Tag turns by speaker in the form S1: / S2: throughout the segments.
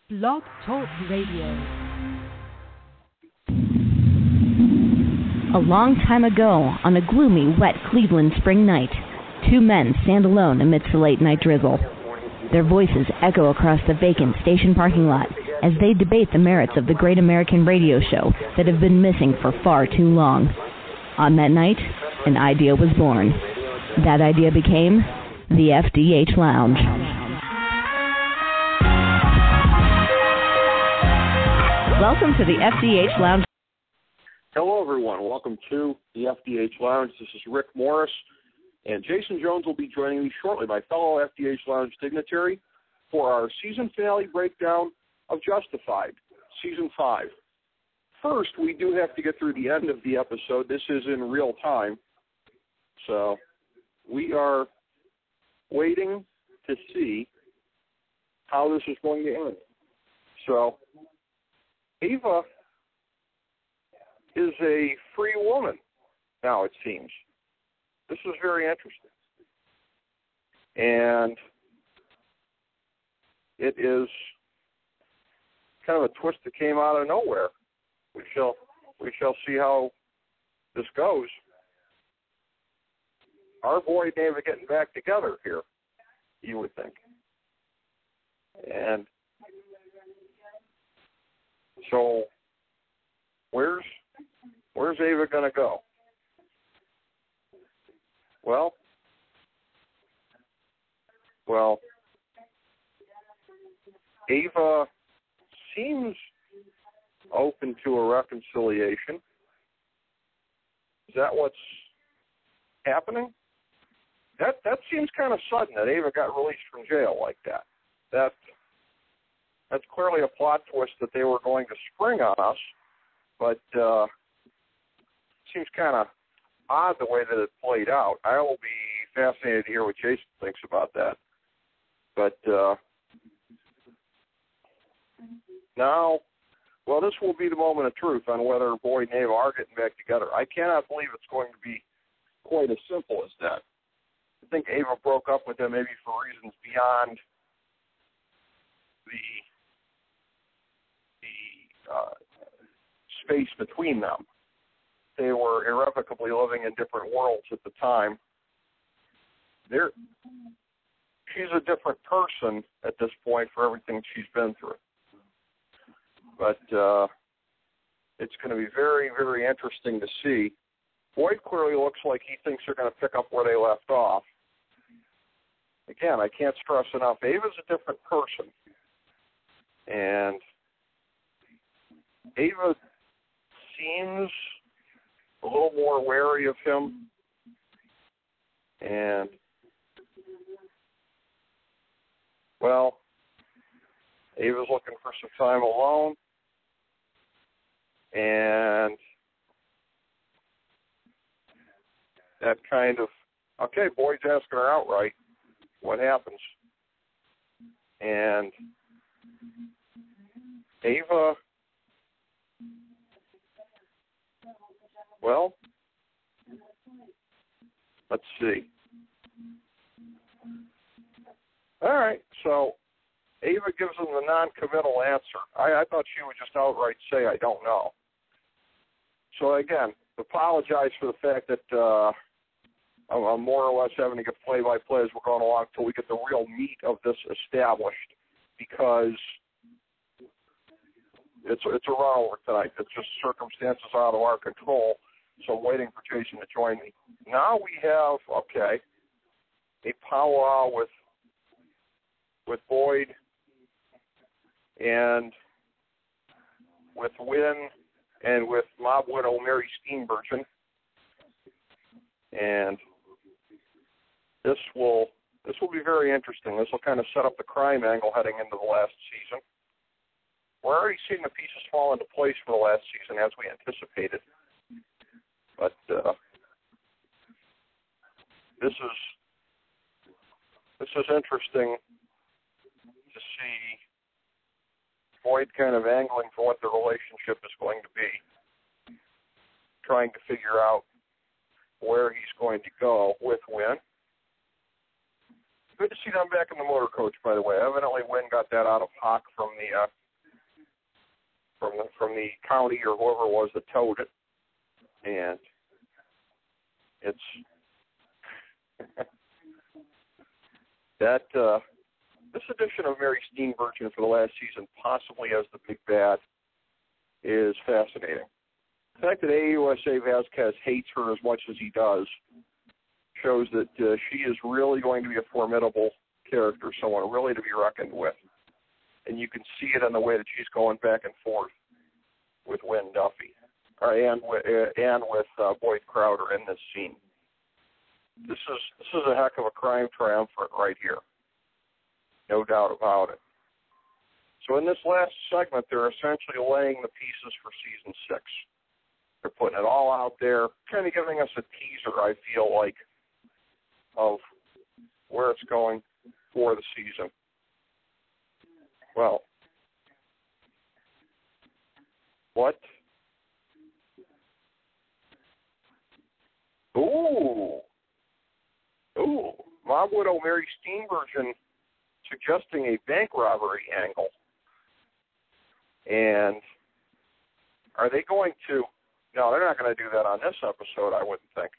S1: Blog Talk Radio.
S2: A long time ago, on a gloomy, wet Cleveland spring night, two men stand alone amidst the late-night drizzle. Their voices echo across the vacant station parking lot as they debate the merits of the great American radio show that have been missing for far too long. On that night, an idea was born. That idea became the FDH Lounge. Welcome to the FDH Lounge.
S3: Hello, everyone. Welcome to the FDH Lounge. This is Rick Morris, and Jason Jones will be joining me shortly, my fellow FDH Lounge dignitary, for our season finale breakdown of Justified, Season 5. First, we do have to get through the end of the episode. This is in real time, so we are waiting to see how this is going to end. So, Ava is a free woman now, it seems. This is very interesting. And it is kind of a twist that came out of nowhere. We shall see how this goes. Our boy and Ava getting back together here, you would think. And so where's Ava going to go? Well, Ava seems open to a reconciliation. Is that what's happening? That seems kind of sudden that Ava got released from jail like that. That's clearly a plot twist that they were going to spring on us, but seems kind of odd the way that it played out. I will be fascinated to hear what Jason thinks about that. But now, well, this will be the moment of truth on whether Boyd and Ava are getting back together. I cannot believe it's going to be quite as simple as that. I think Ava broke up with him maybe for reasons beyond the space between them. They were irrevocably living in different worlds at the time. She's a different person at this point for everything she's been through. But it's going to be very, very interesting to see. Boyd clearly looks like he thinks they're going to pick up where they left off. Again, I can't stress enough, Ava's a different person. And Ava seems a little more wary of him. And, well, Ava's looking for some time alone. And that kind of, okay, Boyd's asking her outright what happens. And Ava, well, let's see. All right, so Ava gives him the non-committal answer. I thought she would just outright say, I don't know. So again, apologize for the fact that I'm more or less having to get play-by-play as we're going along until we get the real meat of this established, because it's a runover tonight. It's just circumstances out of our control, so I'm waiting for Jason to join me. Now we have, a powwow with Boyd and with Wynn and with mob widow Mary Steenburgen. And this will be very interesting. This will kind of set up the crime angle heading into the last season. We're already seeing the pieces fall into place for the last season as we anticipated. But this is interesting to see Boyd kind of angling for what the relationship is going to be, trying to figure out where he's going to go with Wynn. Good to see them back in the motor coach, by the way. Evidently, Wynn got that out of hock from the from the county or whoever it was that towed it, and it's that this edition of Mary Steenburgen for the last season, possibly as the big bad, is fascinating. The fact that AUSA Vasquez hates her as much as he does shows that she is really going to be a formidable character, someone really to be reckoned with. And you can see it in the way that she's going back and forth with Wynn Duffy and with Boyd Crowder in this scene. This is a heck of a crime triumvirate right here. No doubt about it. So in this last segment, they're essentially laying the pieces for season 6. They're putting it all out there, kind of giving us a teaser, I feel like, of where it's going for the season. Well, what? Ooh, Mob Widow Mary Steenburgen suggesting a bank robbery angle. And are they going to... No, they're not going to do that on this episode, I wouldn't think.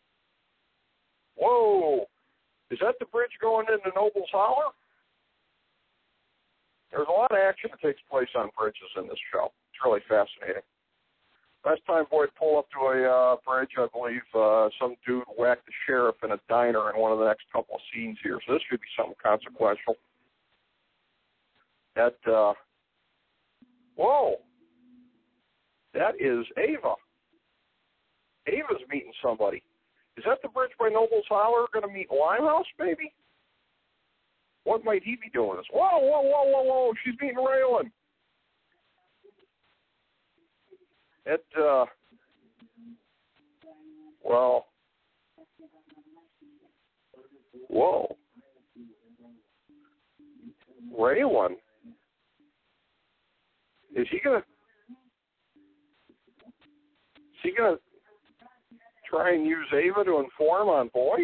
S3: Whoa! Is that the bridge going into Noble's Holler? There's a lot of action that takes place on bridges in this show. It's really fascinating. Last time Boyd pulled up to a bridge, I believe some dude whacked the sheriff in a diner in one of the next couple of scenes here, so this should be something consequential. Whoa! That is Ava. Ava's meeting somebody. Is that the bridge by Noble's Holler going to meet Limehouse, maybe? What might he be doing this? Whoa, she's meeting Raylan. Whoa. Raylan? Is he going to try and use Ava to inform on Boyd?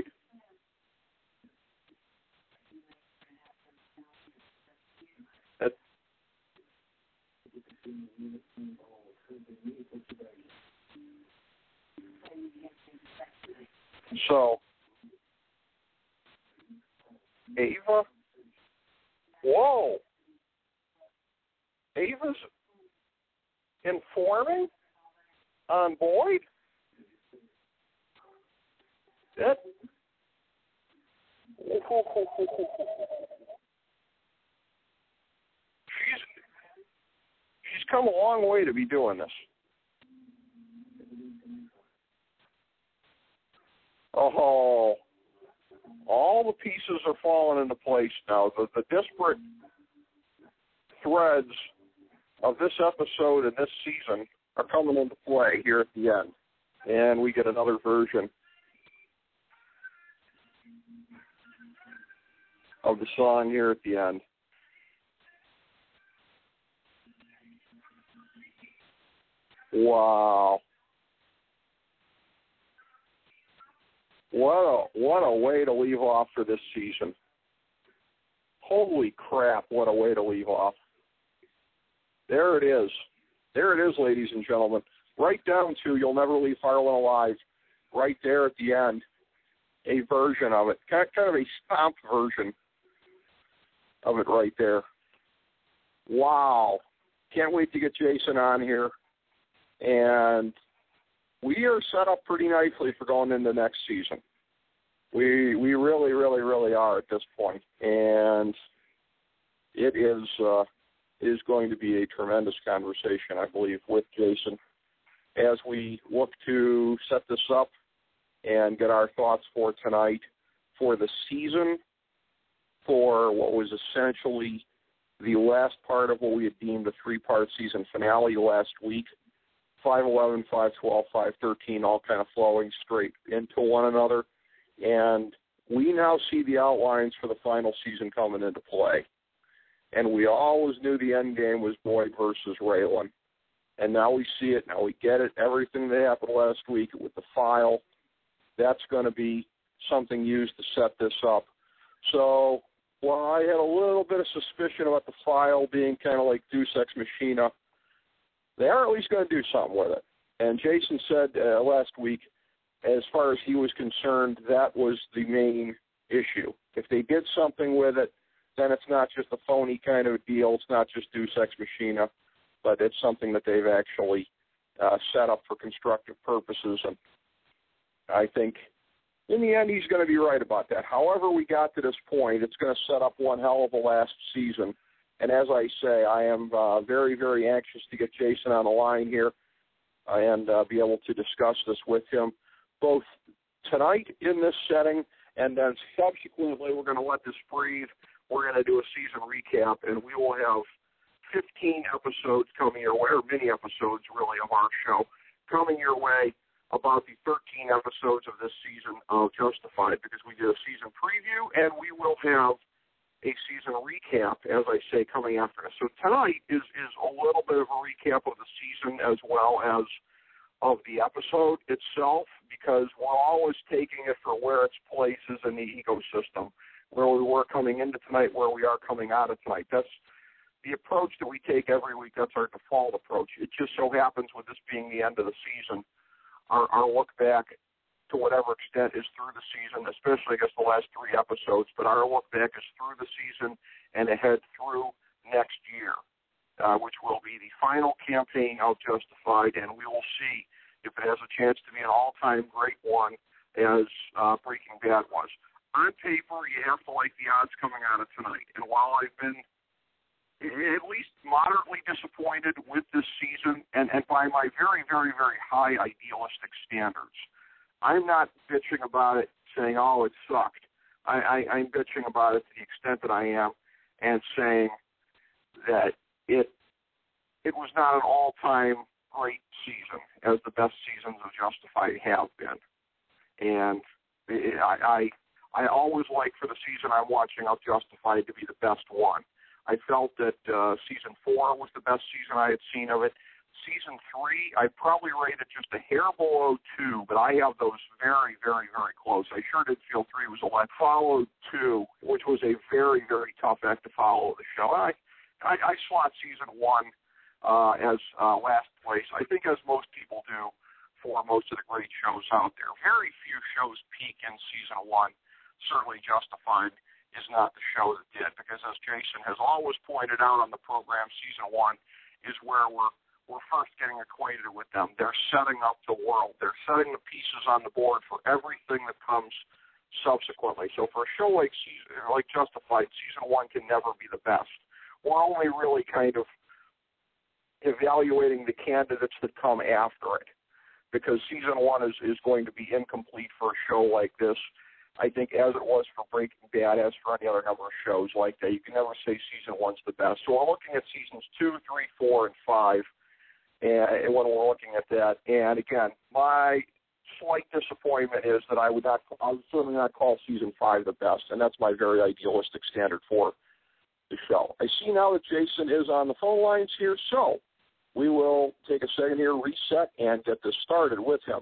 S3: So, Ava? Whoa! Ava's informing on Boyd? That... She's come a long way to be doing this. Oh, all the pieces are falling into place now. The disparate threads of this episode and this season are coming into play here at the end. And we get another version of the song here at the end. Wow. What a way to leave off for this season. Holy crap, what a way to leave off. There it is. There it is, ladies and gentlemen. Right down to You'll Never Leave Harlan Alive. Right there at the end. A version of it. Kind of a stomped version of it right there. Wow. Can't wait to get Jason on here. And we are set up pretty nicely for going into next season. We really, really, really are at this point. And it is going to be a tremendous conversation, I believe, with Jason as we look to set this up and get our thoughts for tonight, for the season, for what was essentially the last part of what we had deemed a 3-part season finale last week. 5/11, 5/12, 5/13, all kind of flowing straight into one another. And we now see the outlines for the final season coming into play. And we always knew the end game was Boyd versus Raylan. And now we see it. Now we get it. Everything that happened last week with the file, that's going to be something used to set this up. So while I had a little bit of suspicion about the file being kind of like Deus Ex Machina, they are at least going to do something with it. And Jason said last week, as far as he was concerned, that was the main issue. If they did something with it, then it's not just a phony kind of deal. It's not just Deus Ex Machina, but it's something that they've actually set up for constructive purposes. And I think in the end he's going to be right about that. However we got to this point, it's going to set up one hell of a last season. And as I say, I am very, very anxious to get Jason on the line here and be able to discuss this with him, both tonight in this setting, and then subsequently we're going to let this breathe. We're going to do a season recap, and we will have 15 episodes coming your way, or mini episodes, really, of our show coming your way about the 13 episodes of this season of Justified, because we did a season preview, and we will have a season recap, as I say, coming after us. So tonight is a little bit of a recap of the season as well as of the episode itself, because we're always taking it for where its place is in the ecosystem, where we were coming into tonight, where we are coming out of tonight. That's the approach that we take every week. That's our default approach. It just so happens, with this being the end of the season, our look back to whatever extent is through the season, especially, I guess, the last 3 episodes, but our look back is through the season and ahead through next year, which will be the final campaign of Justified, and we will see if it has a chance to be an all-time great one as Breaking Bad was. On paper, you have to like the odds coming out of tonight, and while I've been at least moderately disappointed with this season, and by my very, very, very high idealistic standards, I'm not bitching about it saying, oh, it sucked. I'm bitching about it to the extent that I am, and saying that it was not an all-time great season, as the best seasons of Justified have been. And I always like, for the season I'm watching of Justified, to be the best one. I felt that Season 4 was the best season I had seen of it. Season 3, I probably rated just a hair below 2, but I have those very, very, very close. I sure did feel 3 was a lot. Followed 2, which was a very, very tough act to follow the show. I slot Season 1 as last place, I think, as most people do for most of the great shows out there. Very few shows peak in Season 1. Certainly Justified is not the show that did, because as Jason has always pointed out on the program, Season 1 is where we're first getting acquainted with them. They're setting up the world. They're setting the pieces on the board for everything that comes subsequently. So for a show like Justified, Season 1 can never be the best. We're only really kind of evaluating the candidates that come after it, because Season 1 is going to be incomplete for a show like this. I think, as it was for Breaking Bad, as for any other number of shows like that, you can never say Season 1's the best. So we're looking at Seasons 2, 3, 4, and 5, and when we're looking at that. And again, my slight disappointment is that I would certainly not call Season 5 the best, and that's my very idealistic standard for the show. I see now that Jason is on the phone lines here, so we will take a second here, reset, and get this started with him.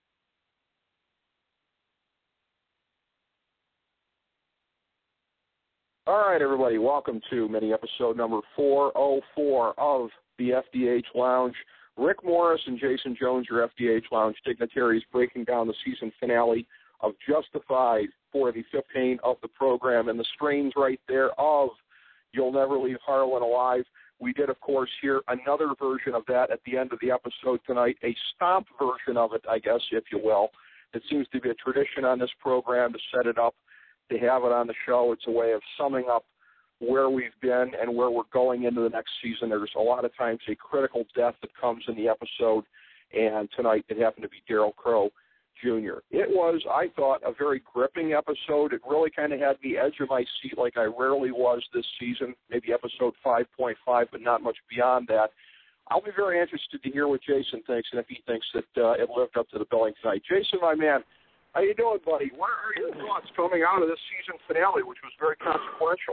S3: All right, everybody, welcome to mini episode number 404 of the FDH Lounge. Rick Morris and Jason Jones, your FDH Lounge dignitaries, breaking down the season finale of Justified for the 15th of the program, and the strains right there of You'll Never Leave Harlan Alive. We did, of course, hear another version of that at the end of the episode tonight, a stomp version of it, I guess, if you will. It seems to be a tradition on this program to set it up, to have it on the show. It's a way of summing up where we've been and where we're going into the next season. There's a lot of times a critical death that comes in the episode, and tonight it happened to be Daryl Crow Jr. It was, I thought, a very gripping episode. It really kind of had the edge of my seat like I rarely was this season, maybe episode 5.5, but not much beyond that. I'll be very interested to hear what Jason thinks, and if he thinks that it lived up to the billing tonight. Jason, my man, how you doing, buddy? What are your thoughts coming out of this season finale, which was very consequential?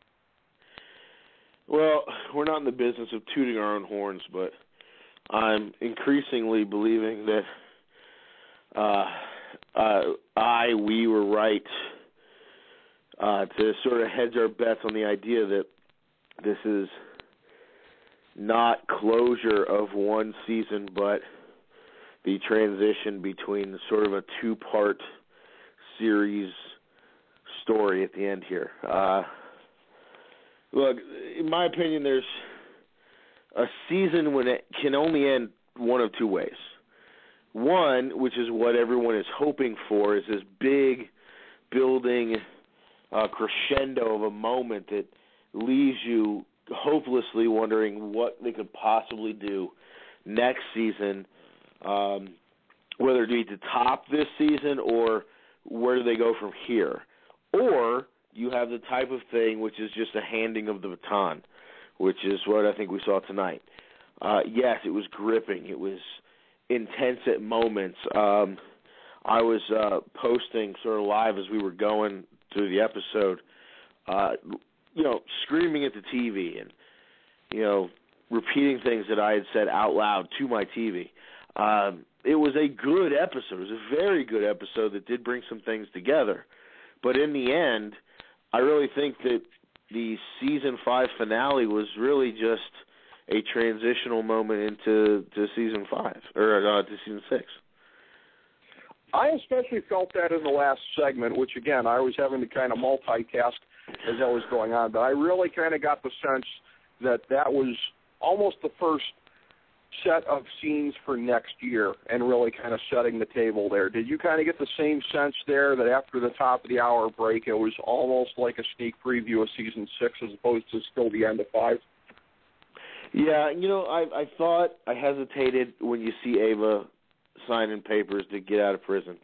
S1: Well, we're not in the business of tooting our own horns, but I'm increasingly believing that we were right to sort of hedge our bets on the idea that this is not closure of one season, but the transition between sort of a two-part series story at the end here. Look, in my opinion, there's a season when it can only end one of two ways. One, which is what everyone is hoping for, is this big building crescendo of a moment that leaves you hopelessly wondering what they could possibly do next season, whether it be to top this season or where do they go from here. Or you have the type of thing which is just a handing of the baton, which is what I think we saw tonight. Yes, it was gripping. It was intense at moments. I was posting sort of live as we were going through the episode, screaming at the TV and, repeating things that I had said out loud to my TV. It was a good episode. It was a very good episode that did bring some things together. But in the end, I really think that the Season 5 finale was really just a transitional moment into Season 5, or to Season 6.
S3: I especially felt that in the last segment, which, again, I was having to kind of multitask as that was going on. But I really kind of got the sense that was almost the first set of scenes for next year and really kind of setting the table there. Did you kind of get the same sense there that after the top of the hour break, it was almost like a sneak preview of Season 6 as opposed to still the end of 5?
S1: Yeah, I thought, I hesitated when you see Ava signing papers to get out of prison.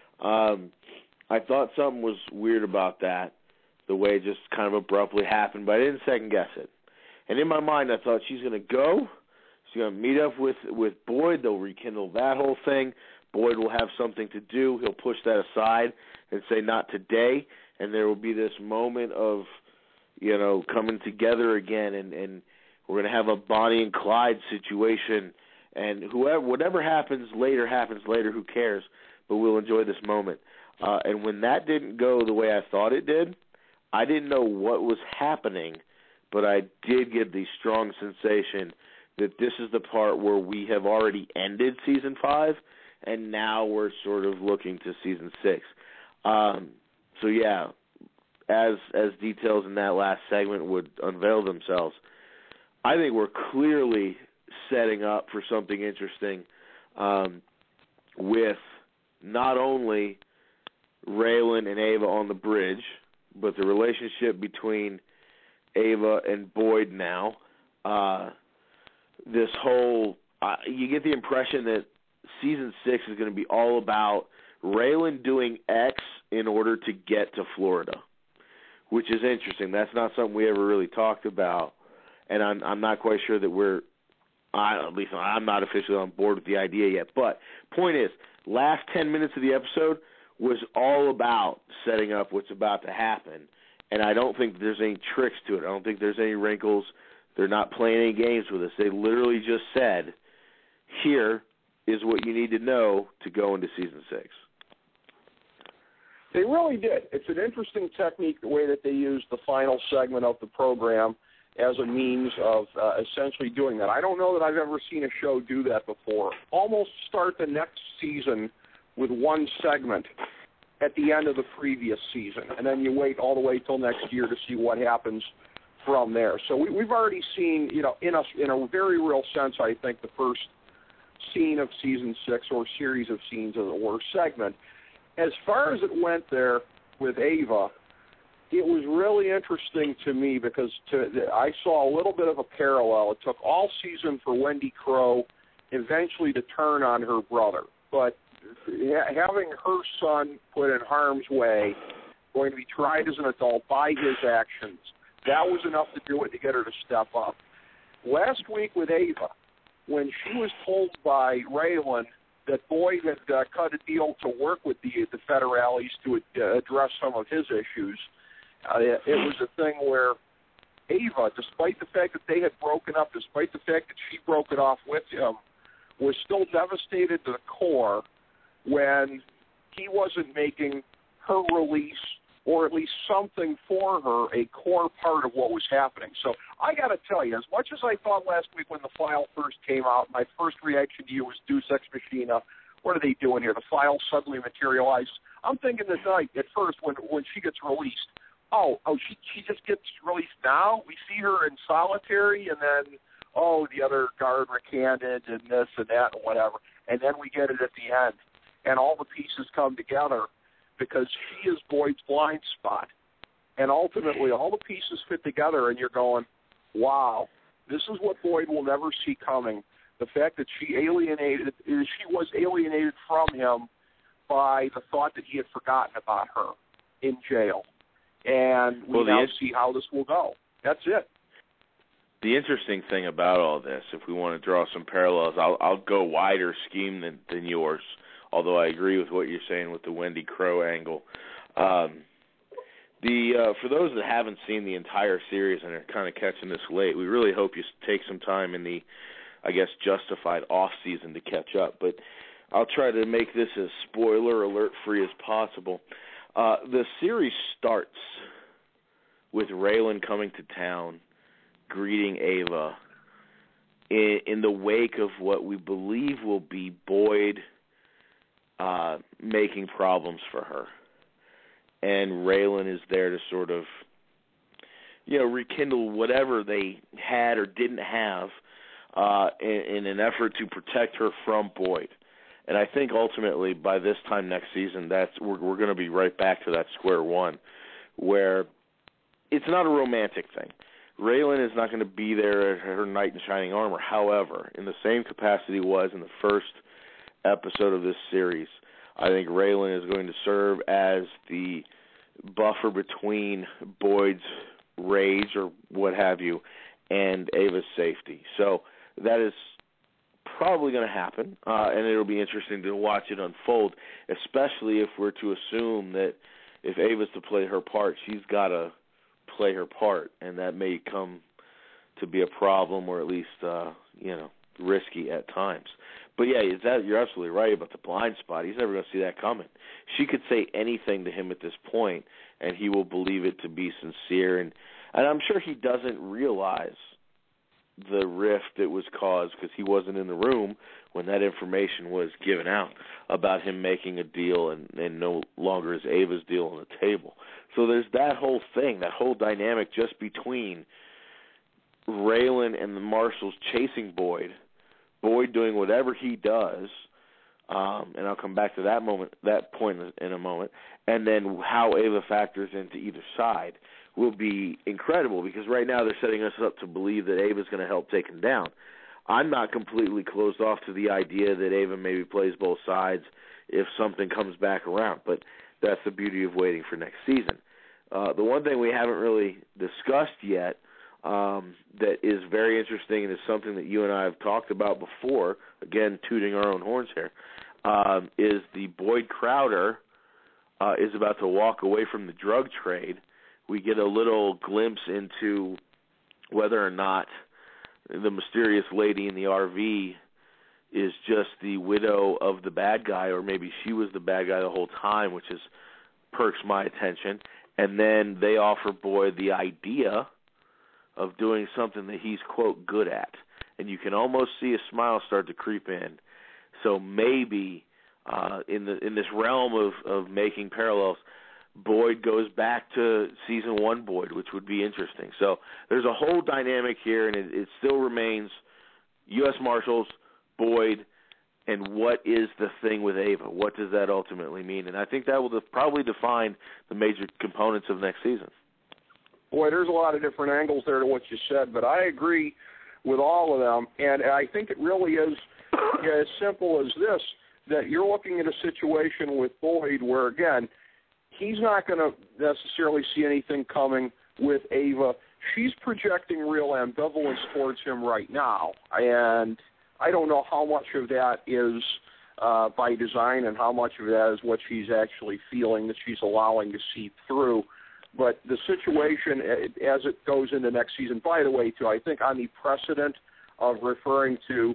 S1: I thought something was weird about that, the way it just kind of abruptly happened, but I didn't second guess it. And in my mind, I thought she's going to go. She's going to meet up with Boyd. They'll rekindle that whole thing. Boyd will have something to do. He'll push that aside and say, not today. And there will be this moment of, coming together again. And we're going to have a Bonnie and Clyde situation. And whatever happens later, who cares? But we'll enjoy this moment. And when that didn't go the way I thought it did, I didn't know what was happening, but I did get the strong sensation that this is the part where we have already ended Season 5, and now we're sort of looking to Season 6. So, yeah, as details in that last segment would unveil themselves, I think we're clearly setting up for something interesting with not only Raylan and Ava on the bridge, but the relationship between Ava and Boyd now. This whole you get the impression that Season 6 is going to be all about Raylan doing X in order to get to Florida, which is interesting. That's not something we ever really talked about, and I'm not quite sure that at least I'm not officially on board with the idea yet. But point is, last 10 minutes of the episode was all about setting up what's about to happen, and I don't think there's any tricks to it. I don't think there's any wrinkles. They're not playing any games with us. They literally just said, here is what you need to know to go into Season 6.
S3: They really did. It's an interesting technique, the way that they used the final segment of the program as a means of essentially doing that. I don't know that I've ever seen a show do that before. Almost start the next season with one segment at the end of the previous season, and then you wait all the way till next year to see what happens from there. So we've already seen, in a very real sense, I think, the first scene of Season 6, or series of scenes, as it were, segment. As far as it went there with Ava, it was really interesting to me because I saw a little bit of a parallel. It took all season for Wendy Crow eventually to turn on her brother. But having her son put in harm's way, going to be tried as an adult by his actions, that was enough to do it to get her to step up. Last week with Ava, when she was told by Raylan that Boyd had cut a deal to work with the federales to address some of his issues, it was a thing where Ava, despite the fact that they had broken up, despite the fact that she broke it off with him, was still devastated to the core when he wasn't making her release or at least something for her, a core part of what was happening. So I got to tell you, as much as I thought last week when the file first came out, my first reaction to you was Deus Ex Machina. What are they doing here? The file suddenly materialized. I'm thinking tonight at first when she gets released, she just gets released now? We see her in solitary, and then, the other guard recanted and this and that and whatever. And then we get it at the end. And all the pieces come together because she is Boyd's blind spot. And ultimately, all the pieces fit together, and you're going, wow, this is what Boyd will never see coming. The fact that she was alienated from him by the thought that he had forgotten about her in jail. And we now see how this will go. That's it.
S1: The interesting thing about all this, if we want to draw some parallels, I'll go wider scheme than yours, although I agree with what you're saying with the Wendy Crow angle. For those that haven't seen the entire series and are kind of catching this late, we really hope you take some time in the, I guess, justified off-season to catch up. But I'll try to make this as spoiler alert-free as possible. The series starts with Raylan coming to town, greeting Ava in the wake of what we believe will be Boyd making problems for her. And Raylan is there to sort of, rekindle whatever they had or didn't have in an effort to protect her from Boyd. And I think ultimately by this time next season, we're going to be right back to that square one, where it's not a romantic thing. Raylan is not going to be there at her knight in shining armor. However, in the same capacity was in the first episode of this series, I think Raylan is going to serve as the buffer between Boyd's rage or what have you and Ava's safety. So that is probably going to happen, and it'll be interesting to watch it unfold, especially if we're to assume that if Ava's to play her part, she's got to play her part, and that may come to be a problem or at least, risky at times. But, yeah, you're absolutely right about the blind spot. He's never going to see that coming. She could say anything to him at this point, and he will believe it to be sincere. And I'm sure he doesn't realize the rift that was caused because he wasn't in the room when that information was given out about him making a deal and no longer is Ava's deal on the table. So there's that whole thing, that whole dynamic just between Raylan and the marshals chasing Boyd doing whatever he does, and I'll come back to that point in a moment, and then how Ava factors into either side will be incredible, because right now they're setting us up to believe that Ava's going to help take him down. I'm not completely closed off to the idea that Ava maybe plays both sides if something comes back around, but that's the beauty of waiting for next season. The one thing we haven't really discussed yet that is very interesting and is something that you and I have talked about before, again, tooting our own horns here, is the Boyd Crowder is about to walk away from the drug trade. We get a little glimpse into whether or not the mysterious lady in the RV is just the widow of the bad guy, or maybe she was the bad guy the whole time, which perks my attention. And then they offer Boyd the idea of doing something that he's, quote, good at. And you can almost see a smile start to creep in. So maybe in this realm of making parallels, Boyd goes back to season one Boyd, which would be interesting. So there's a whole dynamic here, and it still remains U.S. Marshals, Boyd, and what is the thing with Ava? What does that ultimately mean? And I think that will probably define the major components of next season.
S3: Boy, there's a lot of different angles there to what you said, but I agree with all of them, and I think it really is as simple as this, that you're looking at a situation with Boyd where, again, he's not going to necessarily see anything coming with Ava. She's projecting real ambivalence towards him right now, and I don't know how much of that is by design and how much of that is what she's actually feeling that she's allowing to seep through. But the situation as it goes into next season, by the way, too, I think on the precedent of referring to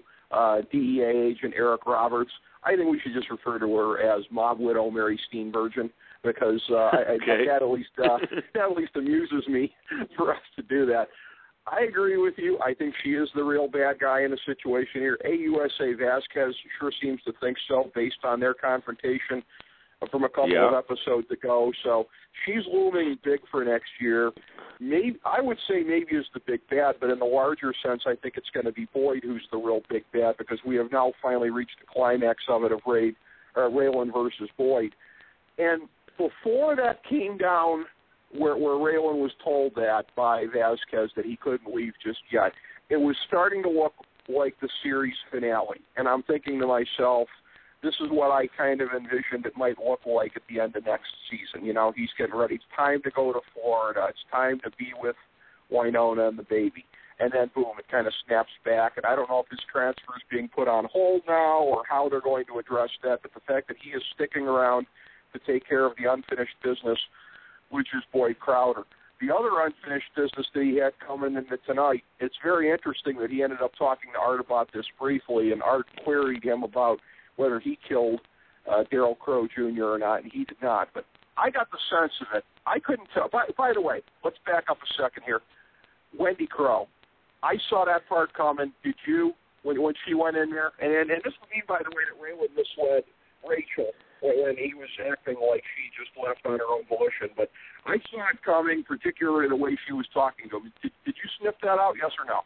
S3: DEA agent Eric Roberts, I think we should just refer to her as Mob Widow Mary Steenburgen, because that at least amuses me for us to do that. I agree with you. I think she is the real bad guy in the situation here. AUSA Vasquez sure seems to think so based on their confrontation from a couple of episodes ago. So she's looming big for next year. Maybe I would say maybe is the big bad, but in the larger sense, I think it's going to be Boyd who's the real big bad because we have now finally reached the climax of it of Raylan versus Boyd. And before that came down where Raylan was told that by Vasquez that he couldn't leave just yet, it was starting to look like the series finale. And I'm thinking to myself, this is what I kind of envisioned it might look like at the end of next season. You know, he's getting ready. It's time to go to Florida. It's time to be with Winona and the baby. And then, boom, it kind of snaps back. And I don't know if his transfer is being put on hold now or how they're going to address that, but the fact that he is sticking around to take care of the unfinished business, which is Boyd Crowder. The other unfinished business that he had coming into tonight, it's very interesting that he ended up talking to Art about this briefly, and Art queried him about whether he killed Daryl Crow Jr. or not, and he did not. But I got the sense of it. I couldn't tell. By the way, let's back up a second here. Wendy Crow. I saw that part coming. Did you, when she went in there? And this would mean, by the way, that Raylan misled Rachel when he was acting like she just left on her own volition. But I saw it coming, particularly the way she was talking to him. Did you sniff that out, yes or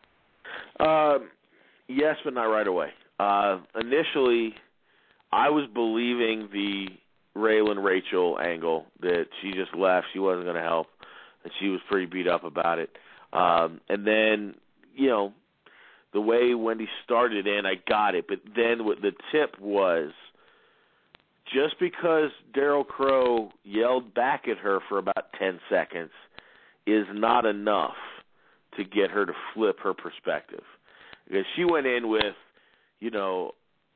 S3: no?
S1: Yes, but not right away. Initially, I was believing the Raylan Rachel angle that she just left, she wasn't going to help, and she was pretty beat up about it. And then, you know, the way Wendy started in, I got it. But then what the tip was, just because Daryl Crow yelled back at her for about 10 seconds is not enough to get her to flip her perspective. Because she went in with, you know,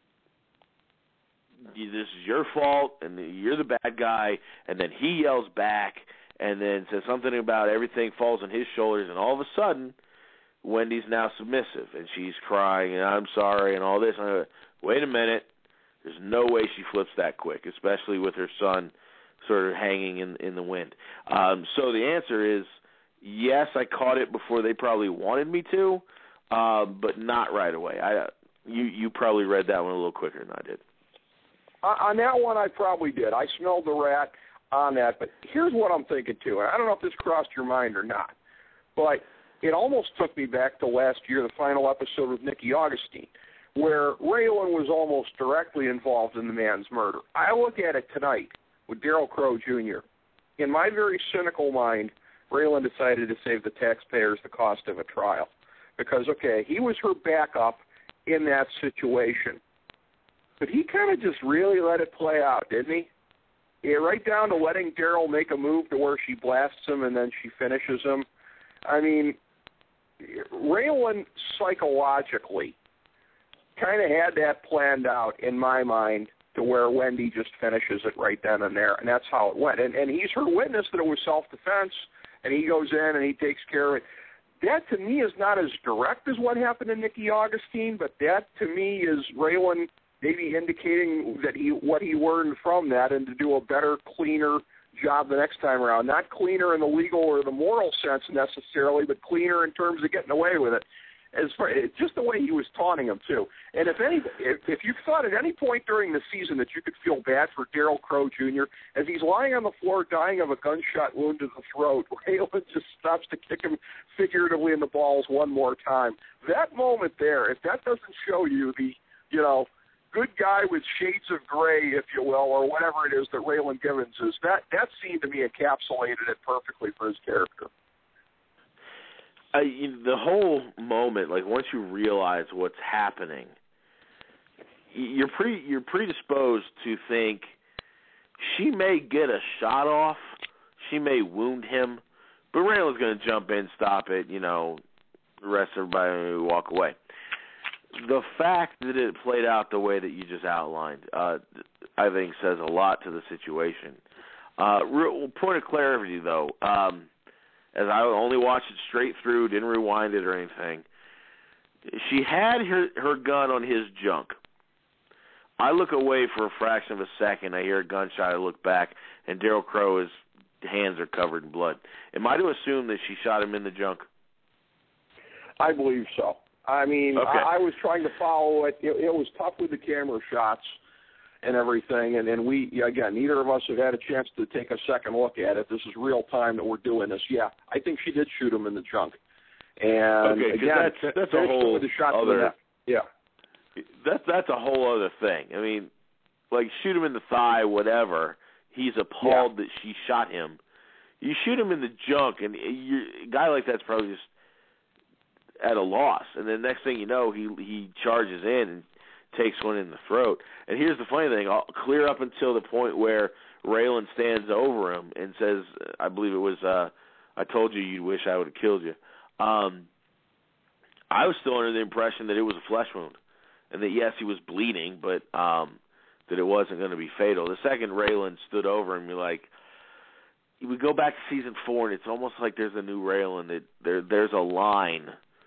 S1: this is your fault, and you're the bad guy, and then he yells back and then says something about everything falls on his shoulders, and all of a sudden, Wendy's now submissive, and she's crying, and I'm sorry, and all this. And I go, wait a minute. There's no way she flips that quick, especially with her son sort of hanging in the wind. So the answer is, yes, I caught it before they probably wanted me to, but not right away. You probably read that one a little quicker than I did.
S3: On that one, I probably did. I smelled the rat on that. But here's what I'm thinking, too. And I don't know if this crossed your mind or not, but it almost took me back to last year, the final episode with Nikki Augustine, where Raylan was almost directly involved in the man's murder. I look at it tonight with Daryl Crow Jr. In my very cynical mind, Raylan decided to save the taxpayers the cost of a trial. Because, okay, he was her backup in that situation. But he kind of just really let it play out, didn't he? Yeah, right down to letting Daryl make a move to where she blasts him and then she finishes him. I mean, Raylan psychologically kind of had that planned out in my mind to where Wendy just finishes it right then and there, and that's how it went. And he's her witness that it was self-defense, and he goes in and he takes care of it. That, to me, is not as direct as what happened to Nikki Augustine, but that, to me, is Raylan maybe indicating that what he learned from that and to do a better, cleaner job the next time around. Not cleaner in the legal or the moral sense necessarily, but cleaner in terms of getting away with it. Just the way he was taunting him, too. And if you thought at any point during the season that you could feel bad for Daryl Crow Jr., as he's lying on the floor dying of a gunshot wound to the throat, Raylan just stops to kick him figuratively in the balls one more time. That moment there, if that doesn't show you the, good guy with shades of gray, if you will, or whatever it is that Raylan Givens is, that scene to me encapsulated it perfectly for his character.
S1: The whole moment, like once you realize what's happening, you're predisposed to think she may get a shot off, she may wound him, but Raylan's going to jump in, stop it, the rest of everybody will walk away. The fact that it played out the way that you just outlined, I think says a lot to the situation. Point of clarity, though, as I only watched it straight through, didn't rewind it or anything, she had her gun on his junk. I look away for a fraction of a second. I hear a gunshot. I look back, and Daryl Crow, his hands are covered in blood. Am I to assume that she shot him in the junk?
S3: I believe so. I mean,
S1: okay.
S3: I was trying to follow it. It was tough with the camera shots and everything, and we, again, neither of us have had a chance to take a second look at it. This is real time that we're doing this. Yeah, I think she did shoot him in the junk. And
S1: okay,
S3: again,
S1: that's a whole
S3: with the shot
S1: other.
S3: Yeah.
S1: That's a whole other thing. I mean, like, shoot him in the thigh, whatever. He's appalled that she shot him. You shoot him in the junk, and a guy like that's probably just at a loss. And then next thing you know, he charges in and takes one in the throat. And here's the funny thing: clear up until the point where Raylan stands over him and says, "I believe it was, I told you you'd wish I would have killed you." I was still under the impression that it was a flesh wound. And that, yes, he was bleeding, but that it wasn't going to be fatal. The second Raylan stood over him, you're like, we go back to season 4, and it's almost like there's a new Raylan. That there's a line,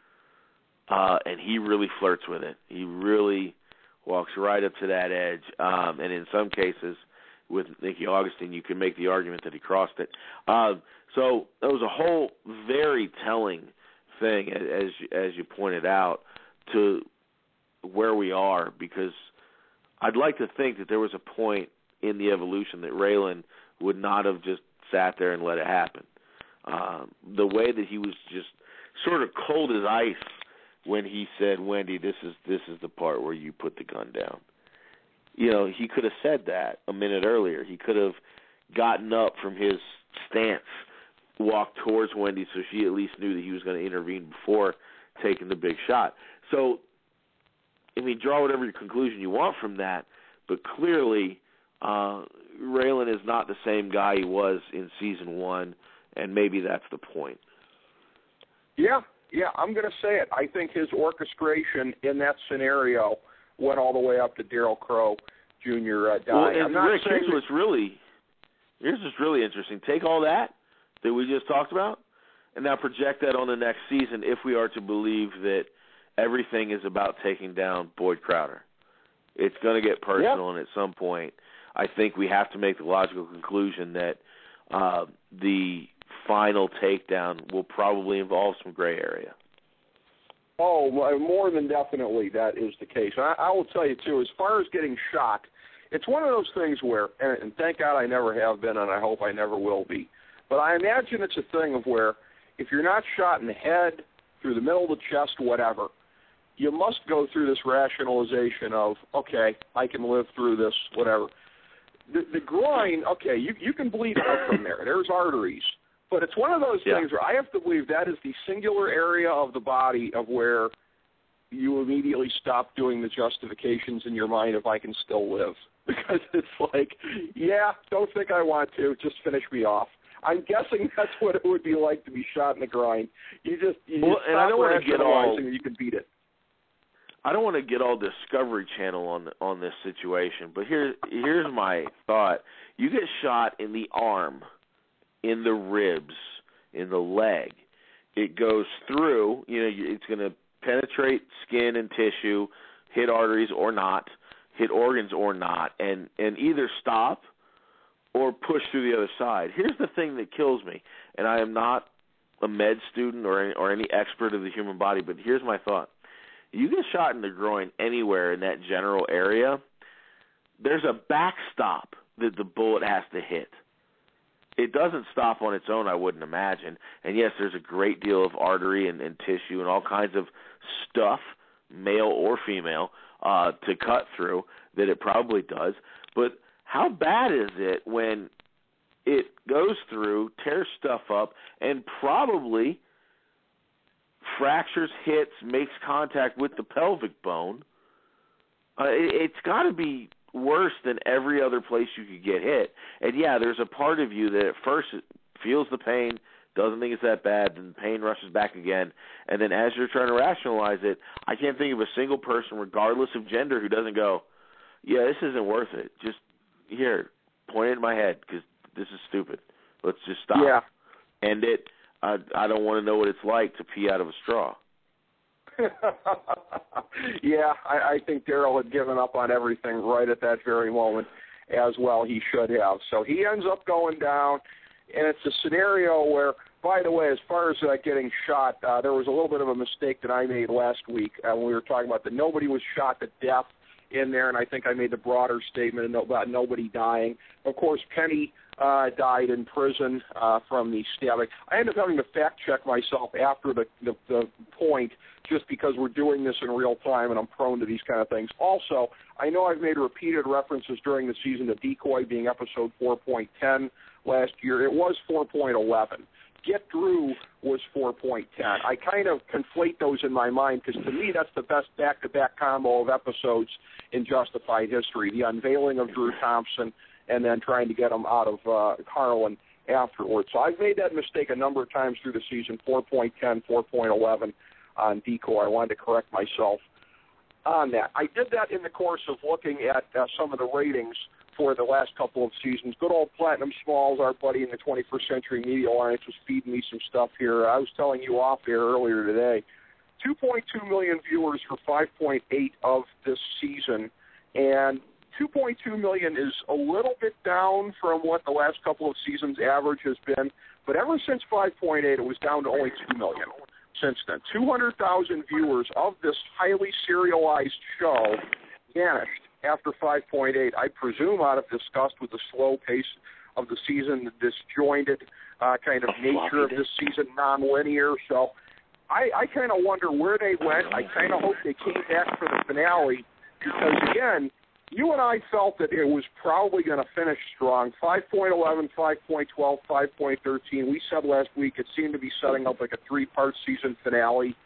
S1: and he really flirts with it. He really walks right up to that edge. And in some cases, with Nicky Augustine, you can make the argument that he crossed it. So that was a whole very telling thing, as you pointed out, to where we are, because I'd like to think that there was a point in the evolution that Raylan would not have just sat there and let it happen. The way that he was just sort of cold as ice when he said, "Wendy, this is the part where you put the gun down." You know, he could have said that a minute earlier. He could have gotten up from his stance, walked towards Wendy, so she at least knew that he was going to intervene before taking the big shot. So, I mean, draw whatever conclusion you want from that, but clearly Raylan is not the same guy he was in season 1, and maybe that's the point.
S3: Yeah, I'm going to say it. I think his orchestration in that scenario went all the way up to Daryl Crow Jr. dying.
S1: Well, and Rick, here's what's really interesting. Take all that we just talked about, and now project that on the next season if we are to believe that everything is about taking down Boyd Crowder. It's going to get personal, and at some point, I think we have to make the logical conclusion that the final takedown will probably involve some gray area.
S3: Oh, more than definitely that is the case. I will tell you, too, as far as getting shot, it's one of those things where, and thank God I never have been, and I hope I never will be, but I imagine it's a thing of where if you're not shot in the head, through the middle of the chest, whatever, you must go through this rationalization of, okay, I can live through this, whatever. The groin, okay, you can bleed out from there. There's arteries. But it's one of those things where I have to believe that is the singular area of the body of where you immediately stop doing the justifications in your mind of I can still live. Because it's like, yeah, don't think I want to, just finish me off. I'm guessing that's what it would be like to be shot in the groin. You just
S1: and I don't want to get all,
S3: you can beat it.
S1: I don't want to get all Discovery Channel on this situation, but here's my thought. You get shot in the arm, in the ribs, in the leg. It goes through, it's going to penetrate skin and tissue, hit arteries or not, hit organs or not, and either stop or push through the other side. Here's the thing that kills me, and I am not a med student or any expert of the human body, but here's my thought. You get shot in the groin anywhere in that general area, there's a backstop that the bullet has to hit. It doesn't stop on its own, I wouldn't imagine. And, yes, there's a great deal of artery and tissue and all kinds of stuff, male or female, to cut through that it probably does. But how bad is it when it goes through, tears stuff up, and probably fractures, hits, makes contact with the pelvic bone? It's got to be worse than every other place you could get hit. And, yeah, there's a part of you that at first feels the pain, doesn't think it's that bad, then the pain rushes back again. And then as you're trying to rationalize it, I can't think of a single person, regardless of gender, who doesn't go, yeah, this isn't worth it. Just, here, point it in my head because this is stupid. Let's just stop.
S3: Yeah.
S1: End it. I don't want to know what it's like to pee out of a straw.
S3: Yeah, I think Daryl had given up on everything right at that very moment as well. He should have. So he ends up going down, and it's a scenario where, by the way, as far as getting shot, there was a little bit of a mistake that I made last week when we were talking about that nobody was shot to death in there, and I think I made the broader statement about nobody dying. Of course, Penny died in prison from the stabbing. I ended up having to fact-check myself after the point just because we're doing this in real time and I'm prone to these kind of things. Also, I know I've made repeated references during the season to Decoy being episode 4.10 last year. It was 4.11. Get Through was 4.10. I kind of conflate those in my mind because to me that's the best back-to-back combo of episodes in Justified history, the unveiling of Drew Thompson and then trying to get him out of Harlan afterwards. So I've made that mistake a number of times through the season, 4.10, 4.11 on Decoy. I wanted to correct myself on that. I did that in the course of looking at some of the ratings for the last couple of seasons. Good old Platinum Smalls, our buddy in the 21st Century Media Alliance, was feeding me some stuff here. I was telling you off air earlier today, 2.2 million viewers for 5.8 of this season, and 2.2 million is a little bit down from what the last couple of seasons' average has been, but ever since 5.8, it was down to only 2 million since then. 200,000 viewers of this highly serialized show vanished after 5.8, I presume out of disgust with the slow pace of the season, the disjointed kind of nature of this season, non-linear. So I kind of wonder where they went. I kind of hope they came back for the finale because, again, you and I felt that it was probably going to finish strong. 5.11, 5.12, 5.13. We said last week it seemed to be setting up like a three-part season finale.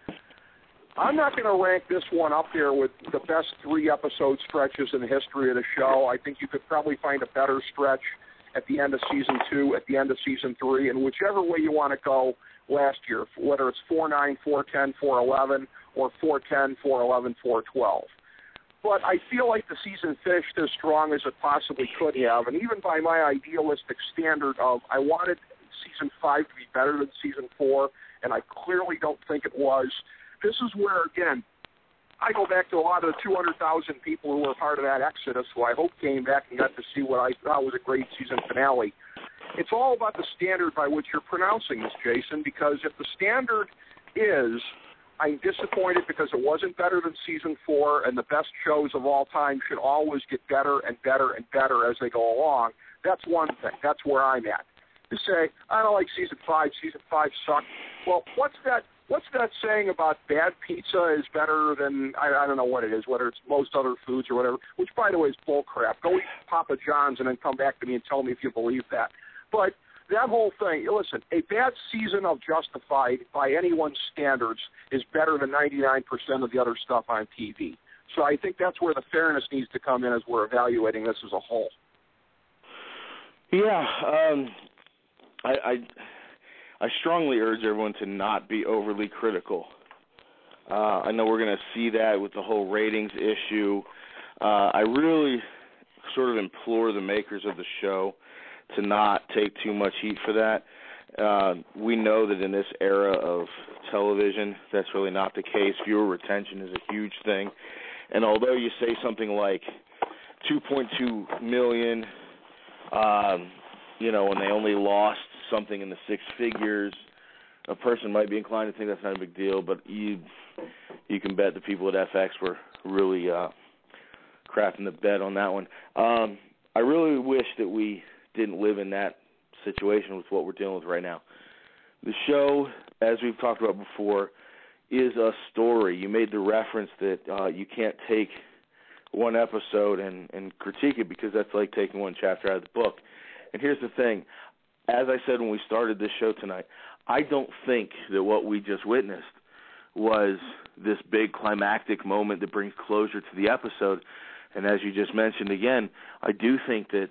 S3: I'm not going to rank this one up there with the best three-episode stretches in the history of the show. I think you could probably find a better stretch at the end of Season 2, at the end of Season 3, and whichever way you want to go last year, whether it's 4.9, 4.10, 4.11, or 4.10, 4.11, 4.12. But I feel like the season finished as strong as it possibly could have, and even by my idealistic standard of I wanted Season 5 to be better than Season 4, and I clearly don't think it was. This is where, again, I go back to a lot of the 200,000 people who were part of that exodus who I hope came back and got to see what I thought was a great season finale. It's all about the standard by which you're pronouncing this, Jason, because if the standard is I'm disappointed because it wasn't better than Season 4, and the best shows of all time should always get better and better and better as they go along, that's one thing. That's where I'm at. To say, I don't like Season 5 sucked. Well, what's that saying about bad pizza is better than, I don't know what it is, whether it's most other foods or whatever, which, by the way, is bull crap. Go eat Papa John's and then come back to me and tell me if you believe that. But that whole thing, listen, a bad season of Justified by anyone's standards is better than 99% of the other stuff on TV. So I think that's where the fairness needs to come in as we're evaluating this as a whole.
S1: Yeah, I strongly urge everyone to not be overly critical. I know we're going to see that with the whole ratings issue. I really sort of implore the makers of the show to not take too much heat for that. We know that in this era of television, that's really not the case. Viewer retention is a huge thing. And although you say something like 2.2 million, when they only lost something in the six figures, a person might be inclined to think that's not a big deal, but you can bet the people at FX were really crapping the bed on that one. I really wish that we didn't live in that situation with what we're dealing with right now. The show, as we've talked about before, is a story. You made the reference that you can't take one episode and critique it because that's like taking one chapter out of the book. And here's the thing. As I said when we started this show tonight, I don't think that what we just witnessed was this big climactic moment that brings closure to the episode. And as you just mentioned again, I do think that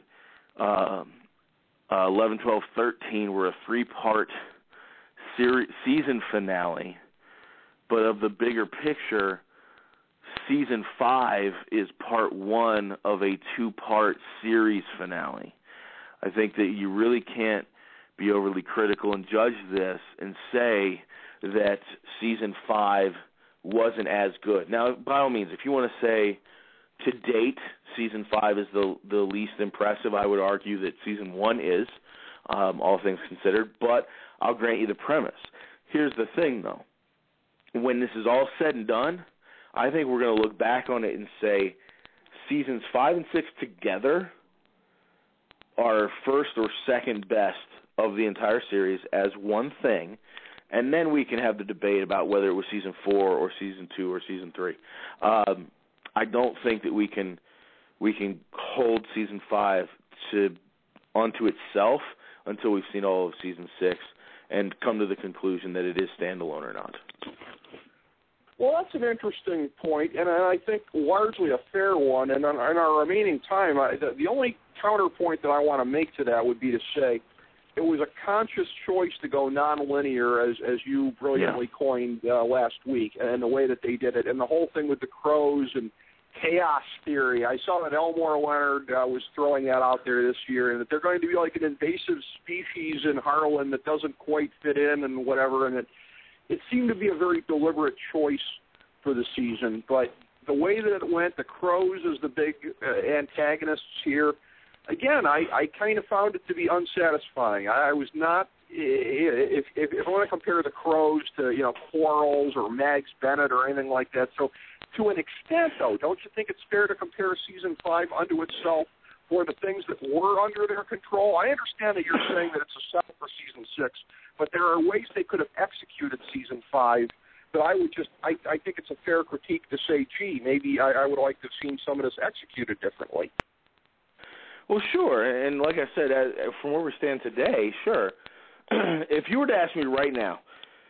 S1: 11, 12, 13 were a three-part season finale, but of the bigger picture, Season 5 is part one of a two-part series finale. I think that you really can't be overly critical and judge this and say that Season 5 wasn't as good. Now, by all means, if you want to say to date, Season 5 is the least impressive, I would argue that Season 1 is, all things considered, but I'll grant you the premise. Here's the thing, though. When this is all said and done, I think we're going to look back on it and say Seasons 5 and 6 together are first or second best of the entire series as one thing, and then we can have the debate about whether it was Season 4 or Season 2 or Season 3. I don't think that we can hold Season 5 onto itself until we've seen all of Season 6 and come to the conclusion that it is standalone or not.
S3: Well, that's an interesting point, and I think largely a fair one. And in our remaining time, the only counterpoint that I want to make to that would be to say it was a conscious choice to go nonlinear, as you brilliantly coined last week, and the way that they did it, and the whole thing with the crows and chaos theory. I saw that Elmore Leonard was throwing that out there this year, and that they're going to be like an invasive species in Harlan that doesn't quite fit in and whatever, and it seemed to be a very deliberate choice for the season. But the way that it went, the crows as the big antagonists here, again, I kind of found it to be unsatisfying. I was not, if I want to compare the crows to, Quarles or Mags Bennett or anything like that. So to an extent, though, don't you think it's fair to compare Season 5 unto itself for the things that were under their control? I understand that you're saying that it's a setup for Season 6, but there are ways they could have executed Season 5 that I think it's a fair critique to say, gee, maybe I would like to have seen some of this executed differently.
S1: Well, sure, and like I said, from where we stand today, sure. If you were to ask me right now,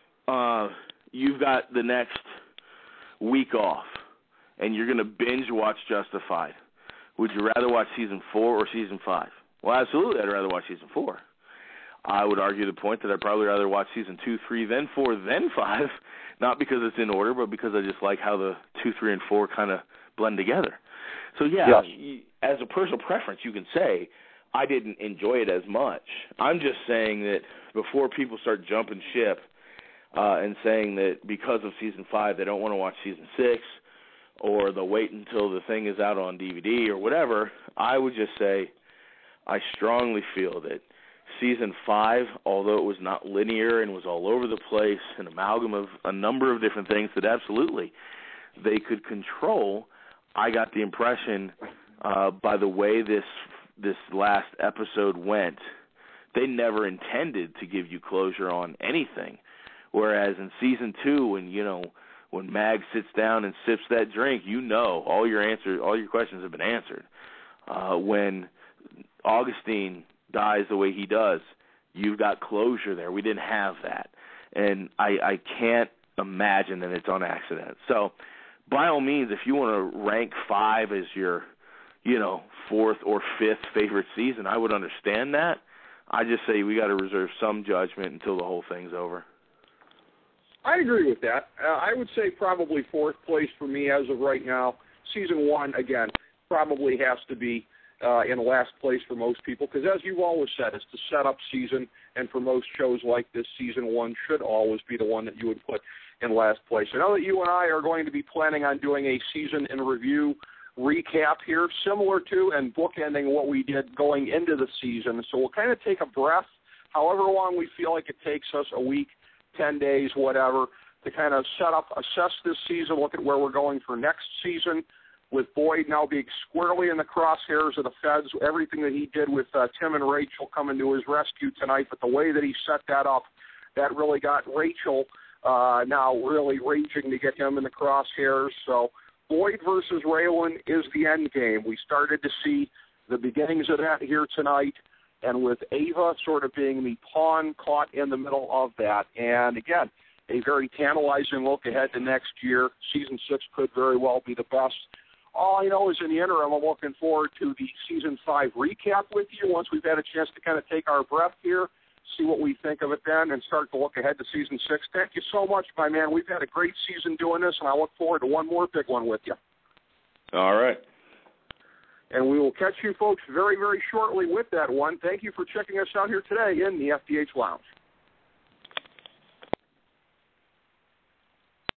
S1: you've got the next week off, and you're going to binge watch Justified. Would you rather watch Season 4 or Season 5? Well, absolutely, I'd rather watch Season 4. I would argue the point that I'd probably rather watch Season 2, 3, then 4, then 5, not because it's in order, but because I just like how the 2, 3, and 4 kind of blend together. So, yeah, yes. As a personal preference, you can say I didn't enjoy it as much. I'm just saying that before people start jumping ship and saying that because of Season 5 they don't want to watch Season 6 or they'll wait until the thing is out on DVD or whatever, I would just say I strongly feel that Season 5, although it was not linear and was all over the place, an amalgam of a number of different things that absolutely they could control, I got the impression by the way this last episode went, they never intended to give you closure on anything. Whereas in Season 2, when Mag sits down and sips that drink, all your questions have been answered. When Augustine dies the way he does, you've got closure there. We didn't have that. And I can't imagine that it's on accident. So by all means, if you want to rank 5 as your, fourth or fifth favorite season, I would understand that. I just say we got to reserve some judgment until the whole thing's over.
S3: I agree with that. I would say probably fourth place for me as of right now. Season 1, again, probably has to be in last place for most people because, as you've always said, it's the setup season, and for most shows like this, Season 1 should always be the one that you would put in last place. I know that you and I are going to be planning on doing a season in review recap here, similar to and bookending what we did going into the season. So we'll kind of take a breath, however long we feel like it takes us, a week, 10 days, whatever, to kind of assess this season, look at where we're going for next season, with Boyd now being squarely in the crosshairs of the feds, everything that he did with Tim and Rachel coming to his rescue tonight, but the way that he set that up, that really got Rachel now really raging to get him in the crosshairs. So Boyd versus Raylan is the end game. We started to see the beginnings of that here tonight, and with Ava sort of being the pawn caught in the middle of that. And again, a very tantalizing look ahead to next year. Season 6 could very well be the best. All I know is in the interim, I'm looking forward to the Season 5 recap with you once we've had a chance to kind of take our breath here, see what we think of it then, and start to look ahead to Season 6. Thank you so much, my man. We've had a great season doing this, and I look forward to one more big one with you.
S1: All right.
S3: And we will catch you folks very, very shortly with that one. Thank you for checking us out here today in the FDH Lounge.